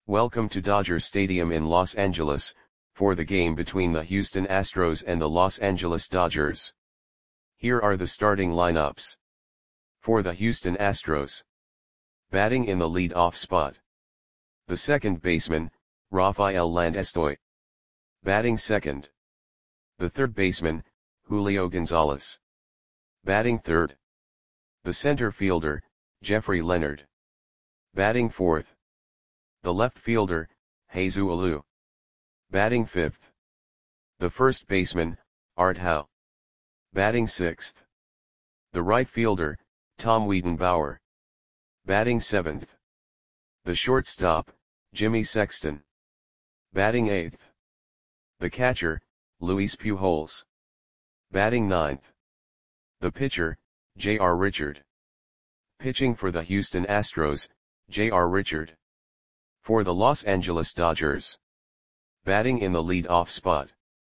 Welcome to Dodger Stadium in Los Angeles, for the game between the Houston Astros and the Los Angeles Dodgers. Here are the starting lineups. For the Houston Astros. Batting in the lead-off spot. The second baseman, Rafael Landestoy. Batting second. The third baseman, Julio Gonzalez. Batting third. The center fielder, Jeffrey Leonard. Batting fourth. The left fielder, Jesus Alou. Batting fifth. The first baseman, Art Howe. Batting sixth. The right fielder, Tom Wiedenbauer. Batting seventh. The shortstop, Jimmy Sexton. Batting eighth. The catcher, Luis Pujols. Batting ninth. The pitcher, J.R. Richard. Pitching for the Houston Astros, J.R. Richard. For the Los Angeles Dodgers. Batting in the lead-off spot.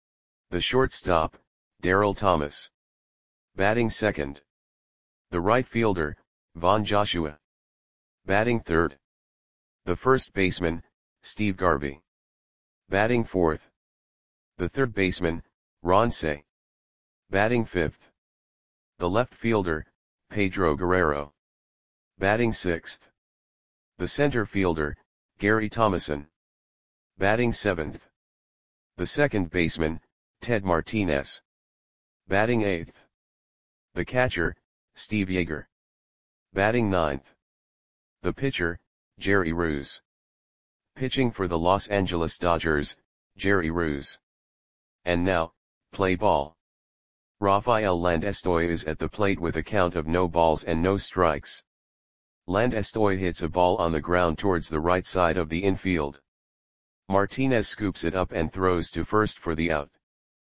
The shortstop, Darryl Thomas. Batting second. The right fielder, Von Joshua. Batting third. The first baseman, Steve Garvey. Batting fourth. The third baseman, Ron Cey. Batting fifth. The left fielder, Pedro Guerrero. Batting sixth. The center fielder, Gary Thomasson. Batting seventh. The second baseman, Ted Martinez. Batting eighth. The catcher, Steve Yeager. Batting ninth. The pitcher, Jerry Ruse. Pitching for the Los Angeles Dodgers, Jerry Ruse. And now, play ball. Rafael Landestoy is at the plate with a count of no balls and no strikes. Landestoy hits a ball on the ground towards the right side of the infield. Martinez scoops it up and throws to first for the out.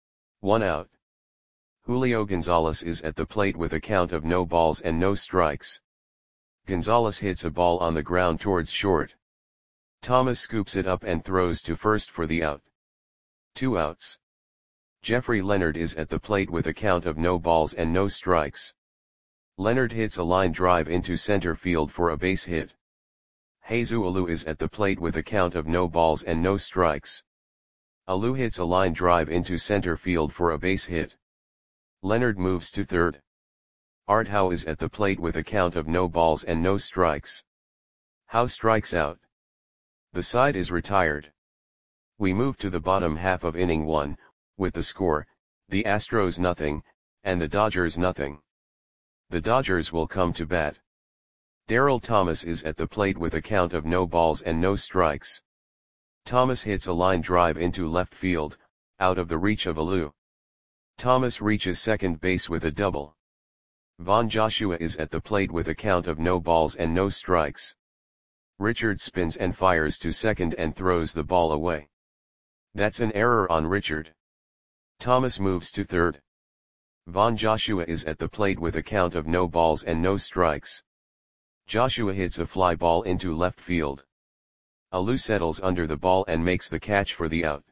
1 out. Julio Gonzalez is at the plate with a count of no balls and no strikes. Gonzalez hits a ball on the ground towards short. Thomas scoops it up and throws to first for the out. 2 outs. Jeffrey Leonard is at the plate with a count of no balls and no strikes. Leonard hits a line drive into center field for a base hit. Jesus Alou is at the plate with a count of no balls and no strikes. Alou hits a line drive into center field for a base hit. Leonard moves to third. Art Howe is at the plate with a count of no balls and no strikes. Howe strikes out. The side is retired. We move to the bottom half of inning 1, with the score, the Astros 0, and the Dodgers 0. The Dodgers will come to bat. Darryl Thomas is at the plate with a count of no balls and no strikes. Thomas hits a line drive into left field, out of the reach of Alou. Thomas reaches second base with a double. Von Joshua is at the plate with a count of no balls and no strikes. Richard spins and fires to second and throws the ball away. That's an error on Richard. Thomas moves to third. Von Joshua is at the plate with a count of no balls and no strikes. Joshua hits a fly ball into left field. Alou settles under the ball and makes the catch for the out.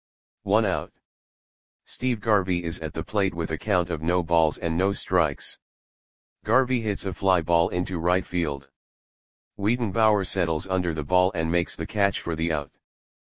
1 out. Steve Garvey is at the plate with a count of no balls and no strikes. Garvey hits a fly ball into right field. Wiedenbauer settles under the ball and makes the catch for the out.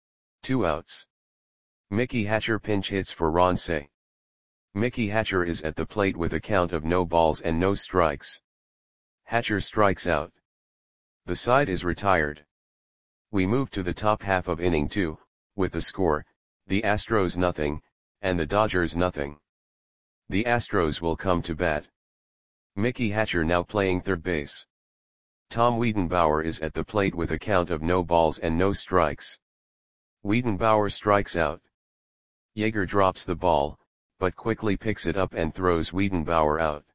2 outs. Mickey Hatcher pinch hits for Ron Cey. Mickey Hatcher is at the plate with a count of no balls and no strikes. Hatcher strikes out. The side is retired. We move to the top half of inning 2, with the score, the Astros 0, and the Dodgers 0. The Astros will come to bat. Mickey Hatcher now playing third base. Tom Wiedenbauer is at the plate with a count of no balls and no strikes. Wiedenbauer strikes out. Yeager drops the ball, but quickly picks it up and throws Wiedenbauer out.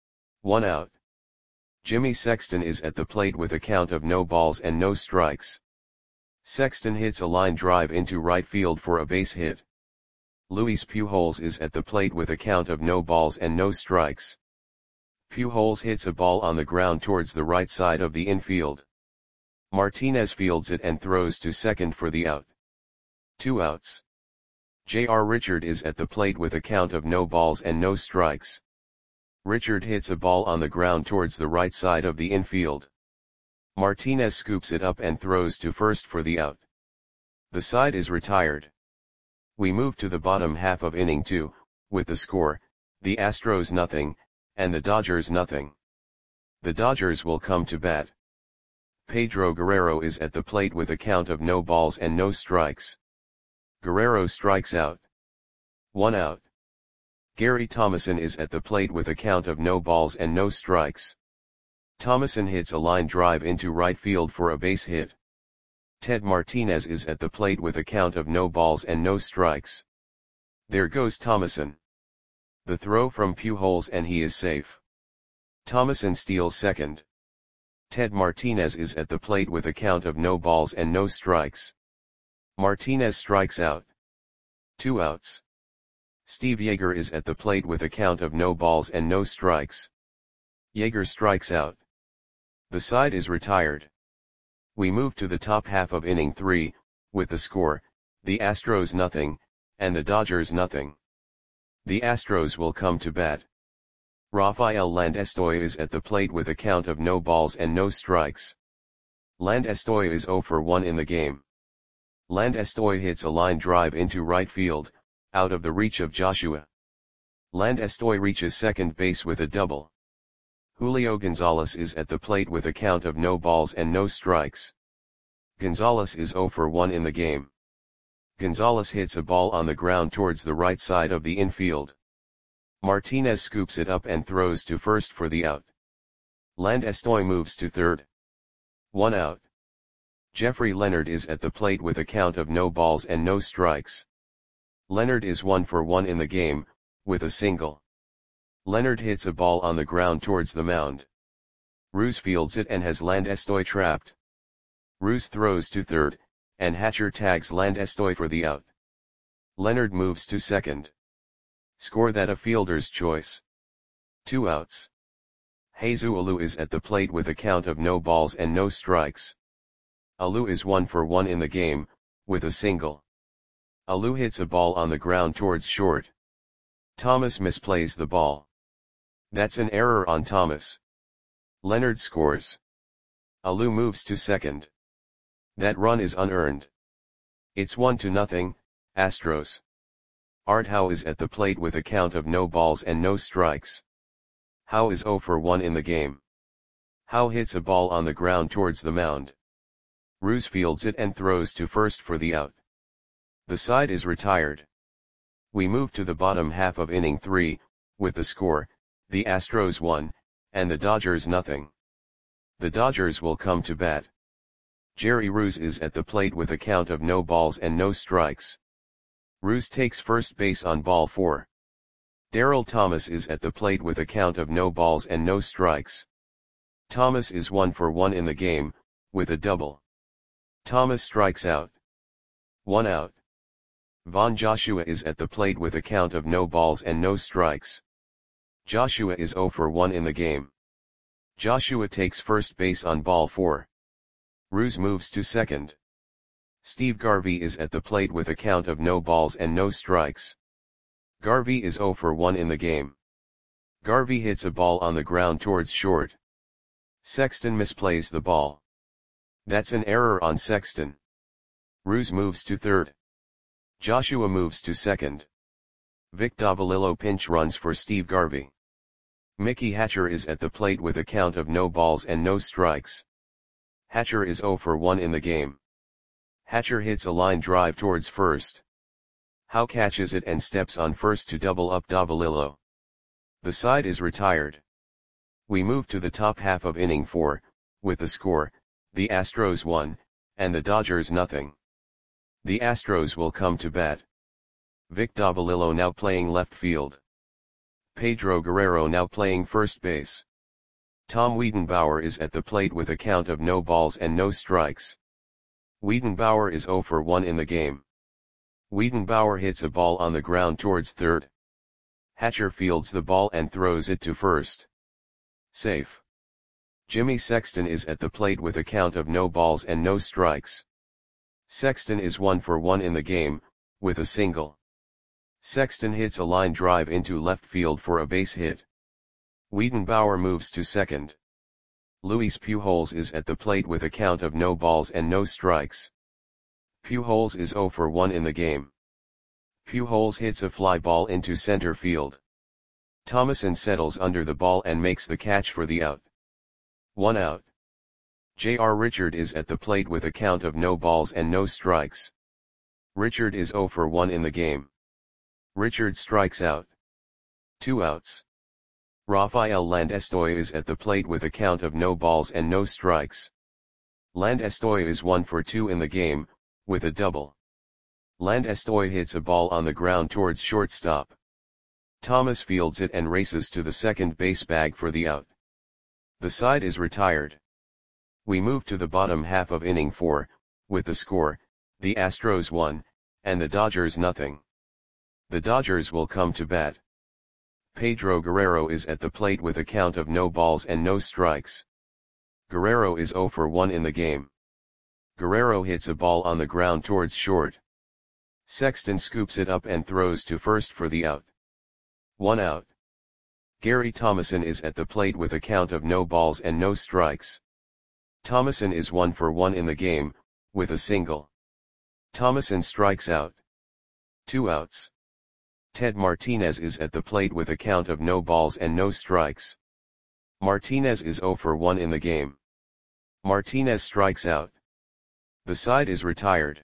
1 out. Jimmy Sexton is at the plate with a count of no balls and no strikes. Sexton hits a line drive into right field for a base hit. Luis Pujols is at the plate with a count of no balls and no strikes. Pujols hits a ball on the ground towards the right side of the infield. Martinez fields it and throws to second for the out. 2 outs. J.R. Richard is at the plate with a count of no balls and no strikes. Richard hits a ball on the ground towards the right side of the infield. Martinez scoops it up and throws to first for the out. The side is retired. We move to the bottom half of inning 2, with the score, the Astros nothing, and the Dodgers nothing. The Dodgers will come to bat. Pedro Guerrero is at the plate with a count of no balls and no strikes. Guerrero strikes out. 1 out. Gary Thomasson is at the plate with a count of no balls and no strikes. Thomasson hits a line drive into right field for a base hit. Ted Martinez is at the plate with a count of no balls and no strikes. There goes Thomasson. The throw from Pujols and he is safe. Thomasson steals second. Ted Martinez is at the plate with a count of no balls and no strikes. Martinez strikes out. 2 outs. Steve Yeager is at the plate with a count of no balls and no strikes. Yeager strikes out. The side is retired. We move to the top half of inning 3, with the score, the Astros nothing, and the Dodgers nothing. The Astros will come to bat. Rafael Landestoy is at the plate with a count of no balls and no strikes. Landestoy is 0 for 1 in the game. Landestoy hits a line drive into right field, out of the reach of Joshua. Landestoy reaches second base with a double. Julio Gonzalez is at the plate with a count of no balls and no strikes. Gonzalez is 0 for 1 in the game. Gonzalez hits a ball on the ground towards the right side of the infield. Martinez scoops it up and throws to first for the out. Landestoy moves to third. 1 out. Jeffrey Leonard is at the plate with a count of no balls and no strikes. Leonard is 1 for 1 in the game, with a single. Leonard hits a ball on the ground towards the mound. Ruse fields it and has Landestoy trapped. Ruse throws to third, and Hatcher tags Landestoy for the out. Leonard moves to second. Score that a fielder's choice. 2 outs. Jesus Alou is at the plate with a count of no balls and no strikes. Alou is 1 for 1 in the game, with a single. Alou hits a ball on the ground towards short. Thomas misplays the ball. That's an error on Thomas. Leonard scores. Alou moves to second. That run is unearned. It's 1-0, Astros. Art Howe is at the plate with a count of no balls and no strikes. Howe is 0 for 1 in the game. Howe hits a ball on the ground towards the mound. Ruse fields it and throws to first for the out. The side is retired. We move to the bottom half of inning 3, with the score, the Astros 1, and the Dodgers nothing. The Dodgers will come to bat. Jerry Ruse is at the plate with a count of no balls and no strikes. Ruse takes first base on ball 4. Darryl Thomas is at the plate with a count of no balls and no strikes. Thomas is 1 for 1 in the game, with a double. Thomas strikes out. 1 out. Von Joshua is at the plate with a count of no balls and no strikes. Joshua is 0 for 1 in the game. Joshua takes first base on ball 4. Ruse moves to second. Steve Garvey is at the plate with a count of no balls and no strikes. Garvey is 0 for 1 in the game. Garvey hits a ball on the ground towards short. Sexton misplays the ball. That's an error on Sexton. Ruse moves to third. Joshua moves to second. Vic Davalillo pinch runs for Steve Garvey. Mickey Hatcher is at the plate with a count of no balls and no strikes. Hatcher is 0 for 1 in the game. Hatcher hits a line drive towards first. Howe catches it and steps on first to double up Davalillo. The side is retired. We move to the top half of inning 4, with the score, the Astros 1, and the Dodgers nothing. The Astros will come to bat. Vic Davalillo now playing left field. Pedro Guerrero now playing first base. Tom Wiedenbauer is at the plate with a count of no balls and no strikes. Wiedenbauer is 0 for 1 in the game. Wiedenbauer hits a ball on the ground towards third. Hatcher fields the ball and throws it to first. Safe. Jimmy Sexton is at the plate with a count of no balls and no strikes. Sexton is 1 for 1 in the game, with a single. Sexton hits a line drive into left field for a base hit. Wiedenbauer moves to second. Luis Pujols is at the plate with a count of no balls and no strikes. Pujols is 0 for 1 in the game. Pujols hits a fly ball into center field. Thomason settles under the ball and makes the catch for the out. 1 out. J.R. Richard is at the plate with a count of no balls and no strikes. Richard is 0 for 1 in the game. Richard strikes out. 2 outs. Rafael Landestoy is at the plate with a count of no balls and no strikes. Landestoy is 1 for 2 in the game, with a double. Landestoy hits a ball on the ground towards shortstop. Thomas fields it and races to the second base bag for the out. The side is retired. We move to the bottom half of inning 4, with the score, the Astros 1, and the Dodgers nothing. The Dodgers will come to bat. Pedro Guerrero is at the plate with a count of no balls and no strikes. Guerrero is 0 for 1 in the game. Guerrero hits a ball on the ground towards short. Sexton scoops it up and throws to first for the out. 1 out. Gary Thomason is at the plate with a count of no balls and no strikes. Thomason is 1 for 1 in the game, with a single. Thomason strikes out. 2 outs. Ted Martinez is at the plate with a count of no balls and no strikes. Martinez is 0 for 1 in the game. Martinez strikes out. The side is retired.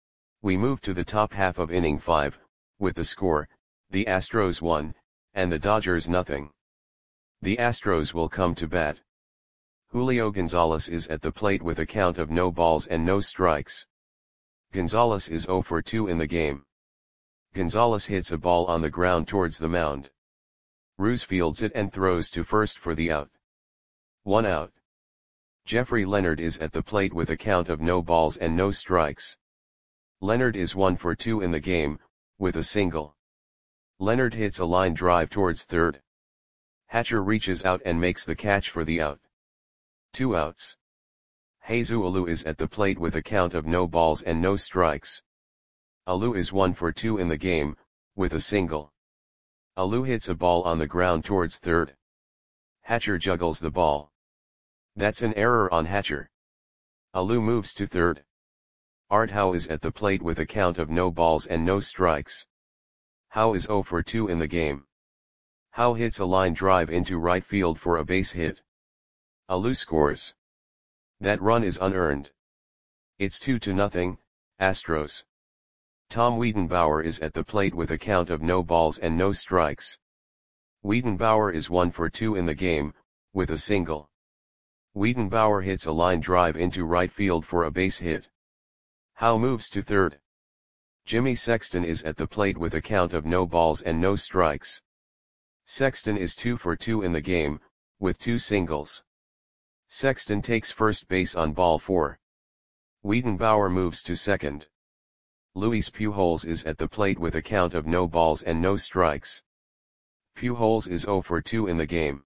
We move to the top half of inning 5, with the score, the Astros 1, and the Dodgers nothing. The Astros will come to bat. Julio Gonzalez is at the plate with a count of no balls and no strikes. Gonzalez is 0 for 2 in the game. Gonzalez hits a ball on the ground towards the mound. Ruse fields it and throws to first for the out. 1 out. Jeffrey Leonard is at the plate with a count of no balls and no strikes. Leonard is 1 for 2 in the game, with a single. Leonard hits a line drive towards third. Hatcher reaches out and makes the catch for the out. 2 outs. Jesus Alou is at the plate with a count of no balls and no strikes. Alou is 1 for 2 in the game, with a single. Alou hits a ball on the ground towards third. Hatcher juggles the ball. That's an error on Hatcher. Alou moves to third. Art Howe is at the plate with a count of no balls and no strikes. Howe is 0 for 2 in the game. Howe hits a line drive into right field for a base hit. Alou scores. That run is unearned. It's 2-0, Astros. Tom Wiedenbauer is at the plate with a count of no balls and no strikes. Wiedenbauer is 1 for 2 in the game, with a single. Wiedenbauer hits a line drive into right field for a base hit. Howe moves to third. Jimmy Sexton is at the plate with a count of no balls and no strikes. Sexton is 2 for 2 in the game, with 2 singles. Sexton takes first base on ball 4. Wiedenbauer moves to second. Luis Pujols is at the plate with a count of no balls and no strikes. Pujols is 0 for 2 in the game.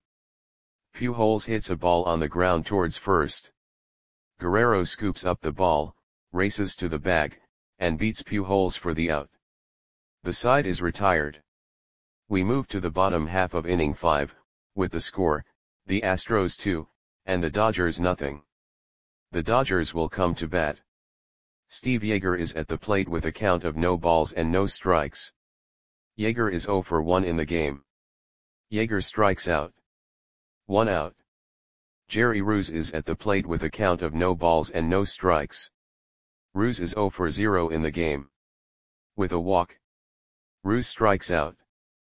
Pujols hits a ball on the ground towards first. Guerrero scoops up the ball, races to the bag, and beats Pujols for the out. The side is retired. We move to the bottom half of inning 5, with the score, the Astros 2, and the Dodgers nothing. The Dodgers will come to bat. Steve Yeager is at the plate with a count of no balls and no strikes. Yeager is 0 for 1 in the game. Yeager strikes out. 1 out. Jerry Ruse is at the plate with a count of no balls and no strikes. Ruse is 0 for 0 in the game. With a walk. Ruse strikes out.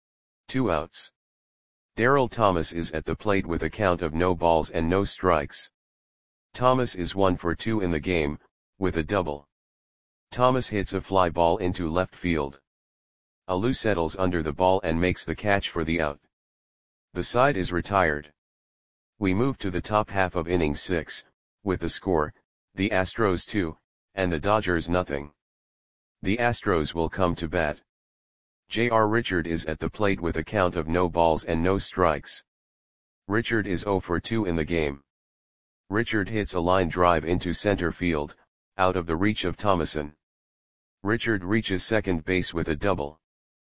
2 outs. Darryl Thomas is at the plate with a count of no balls and no strikes. Thomas is 1 for 2 in the game, with a double. Thomas hits a fly ball into left field. Alou settles under the ball and makes the catch for the out. The side is retired. We move to the top half of inning 6, with the score, the Astros 2, and the Dodgers nothing. The Astros will come to bat. J.R. Richard is at the plate with a count of no balls and no strikes. Richard is 0 for 2 in the game. Richard hits a line drive into center field, out of the reach of Thomason. Richard reaches second base with a double.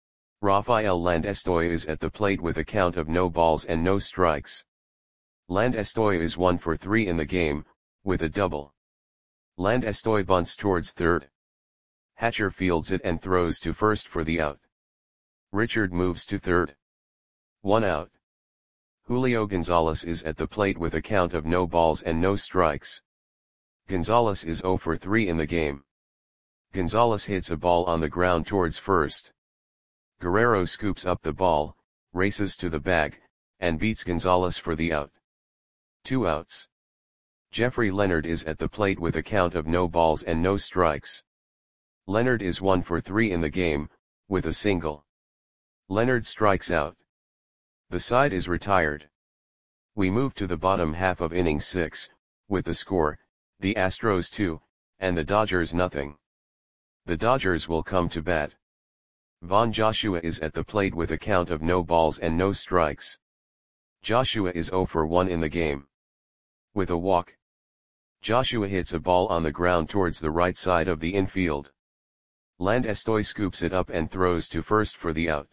Rafael Landestoy is at the plate with a count of no balls and no strikes. Landestoy is 1 for 3 in the game, with a double. Landestoy bunts towards third. Hatcher fields it and throws to first for the out. Richard moves to third. 1 out. Julio Gonzalez is at the plate with a count of no balls and no strikes. Gonzalez is 0 for 3 in the game. Gonzalez hits a ball on the ground towards first. Guerrero scoops up the ball, races to the bag, and beats Gonzalez for the out. 2 outs. Jeffrey Leonard is at the plate with a count of no balls and no strikes. Leonard is 1 for 3 in the game, with a single. Leonard strikes out. The side is retired. We move to the bottom half of inning 6, with the score, the Astros 2, and the Dodgers nothing. The Dodgers will come to bat. Von Joshua is at the plate with a count of no balls and no strikes. Joshua is 0 for 1 in the game. With a walk. Joshua hits a ball on the ground towards the right side of the infield. Land Estoy scoops it up and throws to first for the out.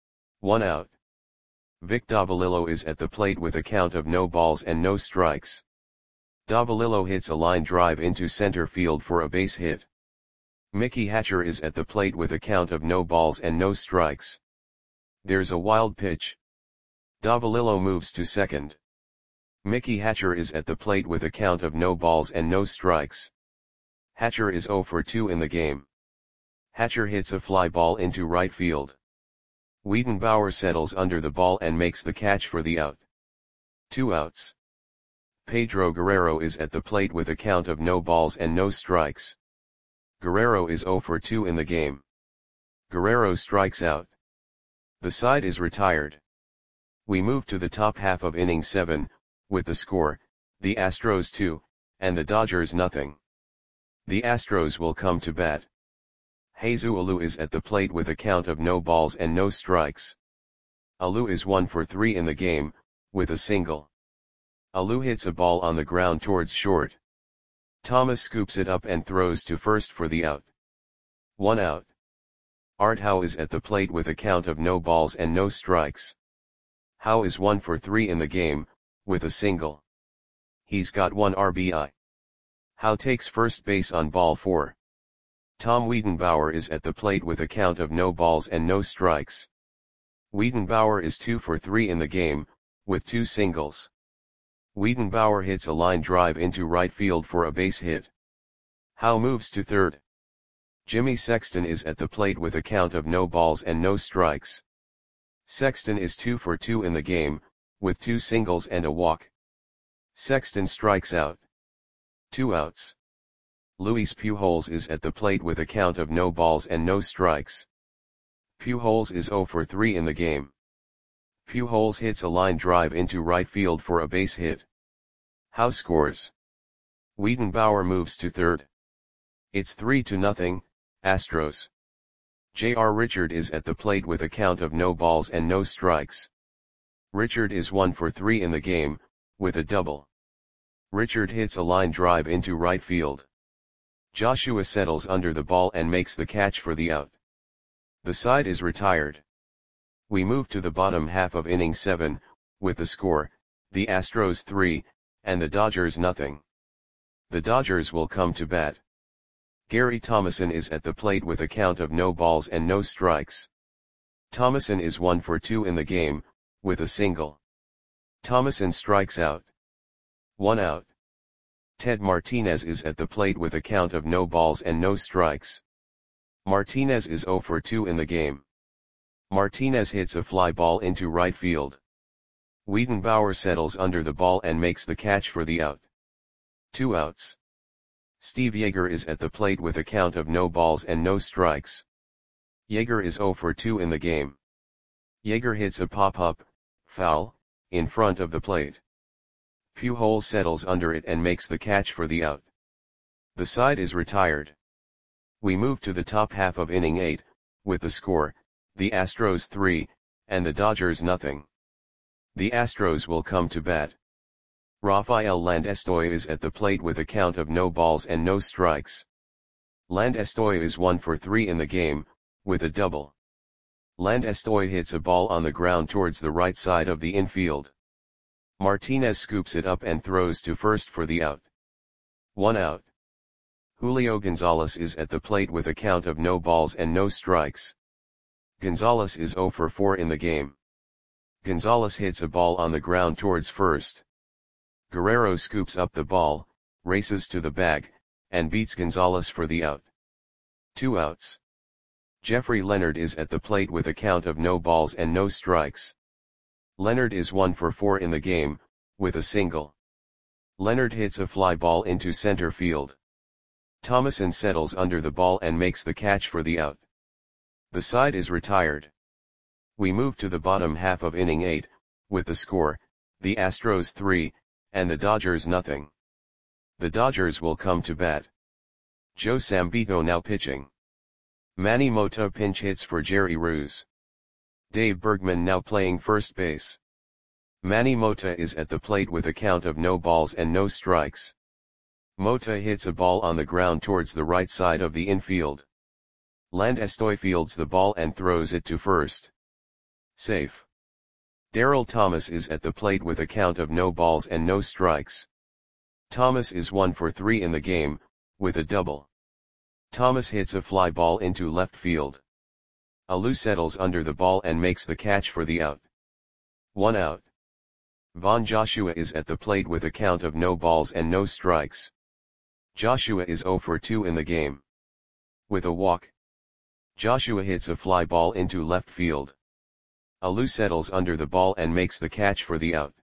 1 out. Vic Davalillo is at the plate with a count of no balls and no strikes. Davalillo hits a line drive into center field for a base hit. Mickey Hatcher is at the plate with a count of no balls and no strikes. There's a wild pitch. Davalillo moves to second. Mickey Hatcher is at the plate with a count of no balls and no strikes. Hatcher is 0 for 2 in the game. Hatcher hits a fly ball into right field. Wiedenbauer settles under the ball and makes the catch for the out. 2 outs. Pedro Guerrero is at the plate with a count of no balls and no strikes. Guerrero is 0 for 2 in the game. Guerrero strikes out. The side is retired. We move to the top half of inning 7, with the score, the Astros 2, and the Dodgers nothing. The Astros will come to bat. Jesus Alou is at the plate with a count of no balls and no strikes. Alou is 1 for 3 in the game, with a single. Alou hits a ball on the ground towards short. Thomas scoops it up and throws to first for the out. 1 out. Art Howe is at the plate with a count of no balls and no strikes. Howe is 1 for 3 in the game, with a single. He's got 1 RBI. Howe takes first base on ball 4. Tom Wiedenbauer is at the plate with a count of no balls and no strikes. Wiedenbauer is 2 for 3 in the game, with 2 singles. Wiedenbauer hits a line drive into right field for a base hit. Howe moves to third. Jimmy Sexton is at the plate with a count of no balls and no strikes. Sexton is 2 for 2 in the game, with 2 singles and a walk. Sexton strikes out. 2 outs. Luis Pujols is at the plate with a count of no balls and no strikes. Pujols is 0 for 3 in the game. Pujols hits a line drive into right field for a base hit. Howe scores. Wiedenbauer moves to third. It's 3-0, Astros. J.R. Richard is at the plate with a count of no balls and no strikes. Richard is 1 for 3 in the game, with a double. Richard hits a line drive into right field. Joshua settles under the ball and makes the catch for the out. The side is retired. We move to the bottom half of inning 7, with the score, the Astros 3, and the Dodgers nothing. The Dodgers will come to bat. Gary Thomason is at the plate with a count of no balls and no strikes. Thomason is 1 for 2 in the game, with a single. Thomason strikes out. 1 out. Ted Martinez is at the plate with a count of no balls and no strikes. Martinez is 0 for 2 in the game. Martinez hits a fly ball into right field. Wiedenbauer settles under the ball and makes the catch for the out. 2 outs. Steve Yeager is at the plate with a count of no balls and no strikes. Yeager is 0 for 2 in the game. Yeager hits a pop-up, foul, in front of the plate. Pujols settles under it and makes the catch for the out. The side is retired. We move to the top half of inning 8, with the score, the Astros 3, and the Dodgers nothing. The Astros will come to bat. Rafael Landestoy is at the plate with a count of no balls and no strikes. Landestoy is 1 for 3 in the game, with a double. Landestoy hits a ball on the ground towards the right side of the infield. Martinez scoops it up and throws to first for the out. 1 out. Julio Gonzalez is at the plate with a count of no balls and no strikes. Gonzalez is 0 for 4 in the game. Gonzalez hits a ball on the ground towards first. Guerrero scoops up the ball, races to the bag, and beats Gonzalez for the out. 2 outs. Jeffrey Leonard is at the plate with a count of no balls and no strikes. Leonard is 1 for 4 in the game, with a single. Leonard hits a fly ball into center field. Thomason settles under the ball and makes the catch for the out. The side is retired. We move to the bottom half of inning 8, with the score, the Astros 3, and the Dodgers nothing. The Dodgers will come to bat. Joe Sambito now pitching. Manny Mota pinch hits for Jerry Roos. Dave Bergman now playing first base. Manny Mota is at the plate with a count of no balls and no strikes. Mota hits a ball on the ground towards the right side of the infield. Land Estoy fields the ball and throws it to first. Safe. Darryl Thomas is at the plate with a count of no balls and no strikes. Thomas is 1 for 3 in the game, with a double. Thomas hits a fly ball into left field. Alou settles under the ball and makes the catch for the out. 1 out. Von Joshua is at the plate with a count of no balls and no strikes. Joshua is 0 for 2 in the game. With a walk. Joshua hits a fly ball into left field. Alou settles under the ball and makes the catch for the out.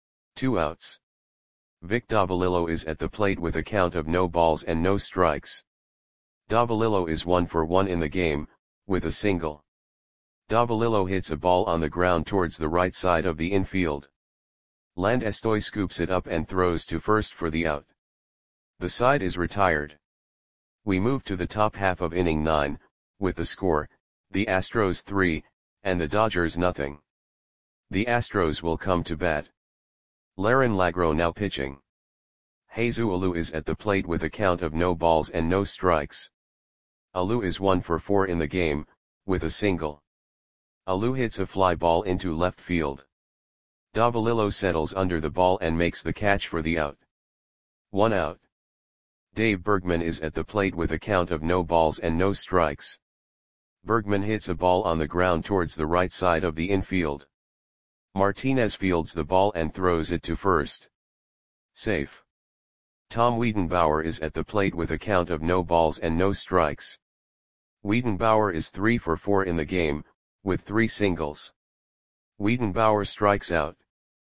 2 outs. Vic Davalillo is at the plate with a count of no balls and no strikes. Davalillo is 1 for 1 in the game, with a single. Davalillo hits a ball on the ground towards the right side of the infield. Land Estoy scoops it up and throws to first for the out. The side is retired. We move to the top half of inning 9, with the score, the Astros 3, and the Dodgers nothing. The Astros will come to bat. Laron Lagro now pitching. Jesus Alou is at the plate with a count of no balls and no strikes. Alou is 1 for 4 in the game, with a single. Alou hits a fly ball into left field. Davalillo settles under the ball and makes the catch for the out. 1 out. Dave Bergman is at the plate with a count of no balls and no strikes. Bergman hits a ball on the ground towards the right side of the infield. Martinez fields the ball and throws it to first. Safe. Tom Wiedenbauer is at the plate with a count of no balls and no strikes. Wiedenbauer is 3 for 4 in the game, with 3 singles. Wiedenbauer strikes out.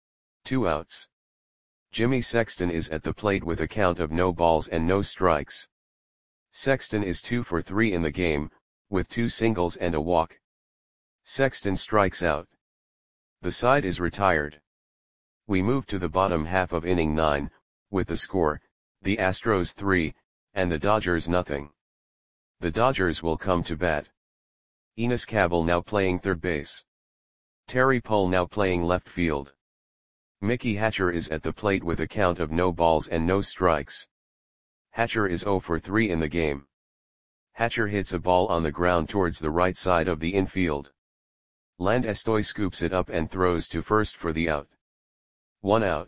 2 outs. Jimmy Sexton is at the plate with a count of no balls and no strikes. Sexton is 2 for 3 in the game, with 2 singles and a walk. Sexton strikes out. The side is retired. We move to the bottom half of inning 9, with the score, the Astros 3, and the Dodgers nothing. The Dodgers will come to bat. Enos Cabell now playing third base. Terry Pohl now playing left field. Mickey Hatcher is at the plate with a count of no balls and no strikes. Hatcher is 0 for 3 in the game. Hatcher hits a ball on the ground towards the right side of the infield. Land Estoy scoops it up and throws to first for the out. 1 out.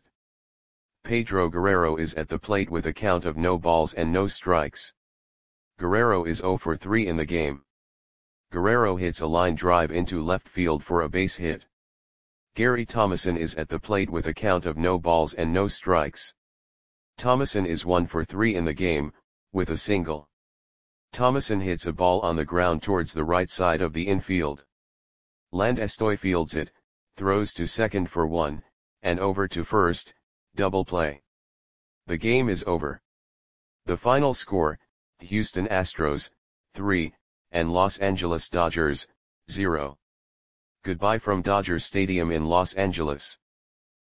Pedro Guerrero is at the plate with a count of no balls and no strikes. Guerrero is 0 for 3 in the game. Guerrero hits a line drive into left field for a base hit. Gary Thomason is at the plate with a count of no balls and no strikes. Thomason is 1 for 3 in the game, with a single. Thomason hits a ball on the ground towards the right side of the infield. Land Estoy fields it, throws to second for 1, and over to first, double play. The game is over. The final score, Houston Astros, 3, and Los Angeles Dodgers, 0. Goodbye from Dodger Stadium in Los Angeles.